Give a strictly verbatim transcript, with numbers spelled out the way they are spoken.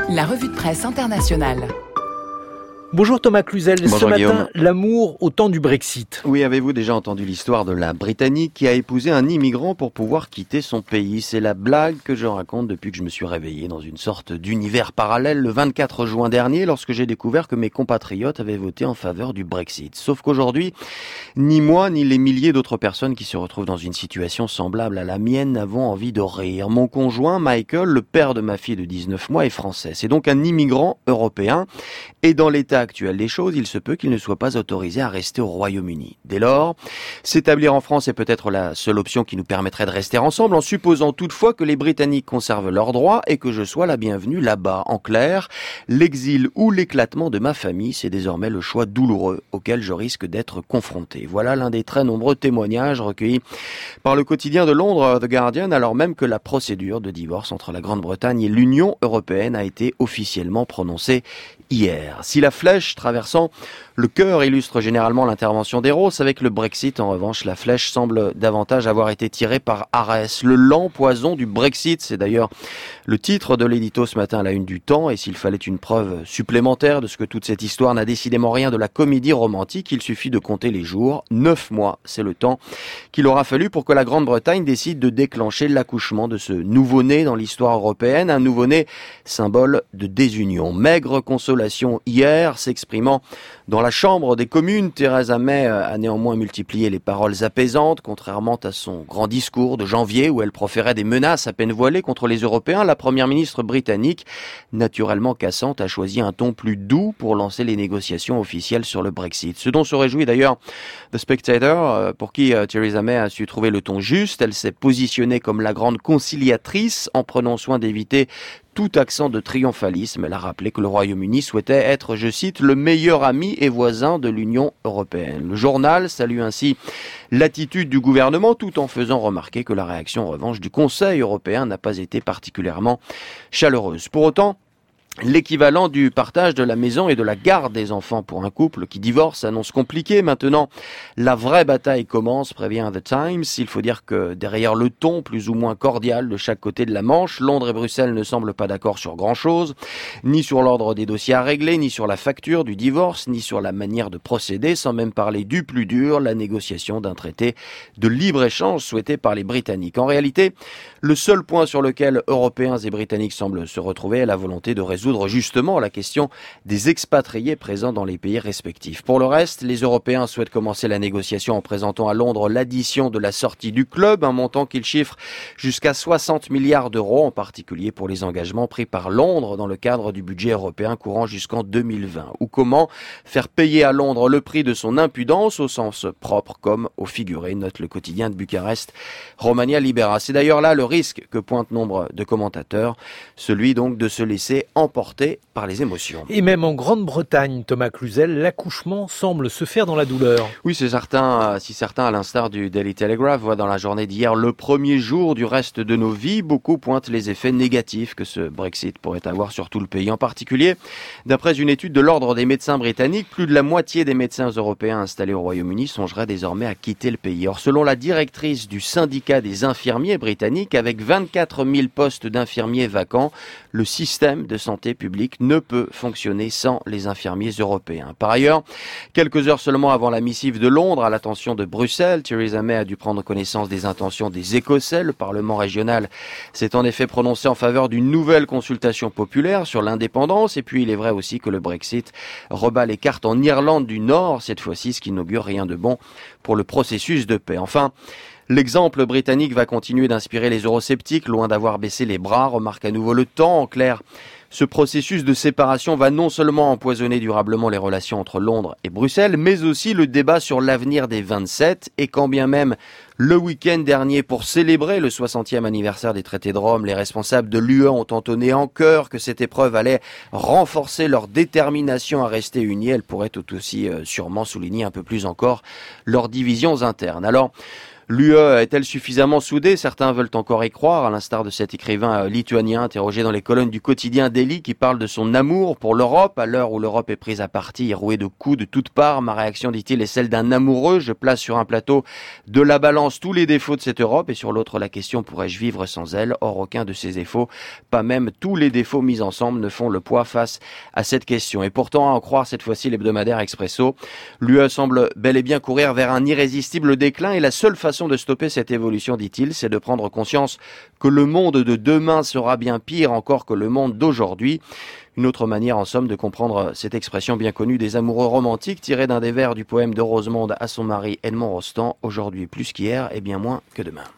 La revue de presse internationale. Bonjour Thomas Cluzel. Bonjour Ce matin, Guillaume. l'amour au temps du Brexit. Oui, avez-vous déjà entendu l'histoire de la Britannique qui a épousé un immigrant pour pouvoir quitter son pays? C'est la blague que je raconte depuis que je me suis réveillé dans une sorte d'univers parallèle le vingt-quatre juin dernier lorsque j'ai découvert que mes compatriotes avaient voté en faveur du Brexit. Sauf qu'aujourd'hui, ni moi ni les milliers d'autres personnes qui se retrouvent dans une situation semblable à la mienne n'avons envie de rire. Mon conjoint, Michael, le père de ma fille de dix-neuf mois, est français. C'est donc un immigrant européen et dans l'état actuel des choses, il se peut qu'il ne soit pas autorisé à rester au Royaume-Uni. Dès lors, s'établir en France est peut-être la seule option qui nous permettrait de rester ensemble, en supposant toutefois que les Britanniques conservent leurs droits et que je sois la bienvenue là-bas. En clair, l'exil ou l'éclatement de ma famille, c'est désormais le choix douloureux auquel je risque d'être confronté. Voilà l'un des très nombreux témoignages recueillis par le quotidien de Londres, The Guardian, alors même que la procédure de divorce entre la Grande-Bretagne et l'Union européenne a été officiellement prononcée hier. Si la flèche traversant le cœur illustre généralement l'intervention d'Eros, avec le Brexit, en revanche, la flèche semble davantage avoir été tirée par Arès. Le lent poison du Brexit, c'est d'ailleurs le titre de l'édito ce matin à la une du Temps, et s'il fallait une preuve supplémentaire de ce que toute cette histoire n'a décidément rien de la comédie romantique, il suffit de compter les jours. Neuf mois, c'est le temps qu'il aura fallu pour que la Grande-Bretagne décide de déclencher l'accouchement de ce nouveau-né dans l'histoire européenne, un nouveau-né symbole de désunion. Maigre consolation hier, s'exprimant dans la Chambre des communes, Theresa May a néanmoins multiplié les paroles apaisantes, contrairement à son grand discours de janvier où elle proférait des menaces à peine voilées contre les Européens. La première ministre britannique, naturellement cassante, a choisi un ton plus doux pour lancer les négociations officielles sur le Brexit. Ce dont se réjouit d'ailleurs The Spectator, pour qui Theresa May a su trouver le ton juste. Elle s'est positionnée comme la grande conciliatrice en prenant soin d'éviter tout accent de triomphalisme. Elle a rappelé que le Royaume-Uni souhaitait être, je cite, le meilleur ami et voisin de l'Union européenne. Le journal salue ainsi l'attitude du gouvernement tout en faisant remarquer que la réaction en revanche du Conseil européen n'a pas été particulièrement chaleureuse. Pour autant, l'équivalent du partage de la maison et de la garde des enfants pour un couple qui divorce s'annonce compliqué. Maintenant, la vraie bataille commence, prévient The Times. Il faut dire que derrière le ton plus ou moins cordial de chaque côté de la Manche, Londres et Bruxelles ne semblent pas d'accord sur grand-chose, ni sur l'ordre des dossiers à régler, ni sur la facture du divorce, ni sur la manière de procéder, sans même parler du plus dur, la négociation d'un traité de libre-échange souhaité par les Britanniques. En réalité, le seul point sur lequel Européens et Britanniques semblent se retrouver est la volonté de résoudre justement la question des expatriés présents dans les pays respectifs. Pour le reste, les Européens souhaitent commencer la négociation en présentant à Londres l'addition de la sortie du club, un montant qu'ils chiffrent jusqu'à soixante milliards d'euros, en particulier pour les engagements pris par Londres dans le cadre du budget européen courant jusqu'en deux mille vingt. Ou comment faire payer à Londres le prix de son impudence au sens propre comme au figuré, note le quotidien de Bucarest, Romania Libera. C'est d'ailleurs là le risque que pointe nombre de commentateurs, celui donc de se laisser emporter par les émotions. Et même en Grande-Bretagne, Thomas Cluzel, l'accouchement semble se faire dans la douleur. Oui, c'est certain. Si certains, à l'instar du Daily Telegraph, voient dans la journée d'hier le premier jour du reste de nos vies, beaucoup pointent les effets négatifs que ce Brexit pourrait avoir sur tout le pays. En particulier, d'après une étude de l'Ordre des médecins britanniques, plus de la moitié des médecins européens installés au Royaume-Uni songeraient désormais à quitter le pays. Or, selon la directrice du syndicat des infirmiers britanniques, avec vingt-quatre mille postes d'infirmiers vacants, le système de santé publique ne peut fonctionner sans les infirmiers européens. Par ailleurs, quelques heures seulement avant la missive de Londres à l'attention de Bruxelles, Theresa May a dû prendre connaissance des intentions des Écossais. Le Parlement régional s'est en effet prononcé en faveur d'une nouvelle consultation populaire sur l'indépendance. Et puis il est vrai aussi que le Brexit rebat les cartes en Irlande du Nord, cette fois-ci, ce qui n'augure rien de bon pour le processus de paix. Enfin, l'exemple britannique va continuer d'inspirer les eurosceptiques, loin d'avoir baissé les bras, remarque à nouveau le Temps. En clair, ce processus de séparation va non seulement empoisonner durablement les relations entre Londres et Bruxelles, mais aussi le débat sur l'avenir des vingt-sept. Et quand bien même le week-end dernier, pour célébrer le soixantième anniversaire des traités de Rome, les responsables de l'U E ont entonné en chœur que cette épreuve allait renforcer leur détermination à rester unis, elle pourrait tout aussi euh, sûrement souligner un peu plus encore leurs divisions internes. Alors, L'U E est-elle suffisamment soudée? Certains veulent encore y croire, à l'instar de cet écrivain lituanien interrogé dans les colonnes du quotidien Daily qui parle de son amour pour l'Europe. À l'heure où l'Europe est prise à partie et rouée de coups de toutes parts, ma réaction, dit-il, est celle d'un amoureux. Je place sur un plateau de la balance tous les défauts de cette Europe et sur l'autre la question: pourrais-je vivre sans elle? Or, aucun de ces défauts, pas même tous les défauts mis ensemble, ne font le poids face à cette question. Et pourtant, à en croire cette fois-ci l'hebdomadaire Expresso, l'U E semble bel et bien courir vers un irrésistible déclin et la seule façon de stopper cette évolution, dit-il, c'est de prendre conscience que le monde de demain sera bien pire encore que le monde d'aujourd'hui. Une autre manière, en somme, de comprendre cette expression bien connue des amoureux romantiques tirée d'un des vers du poème de Rosemonde à son mari Edmond Rostand: aujourd'hui plus qu'hier et bien moins que demain.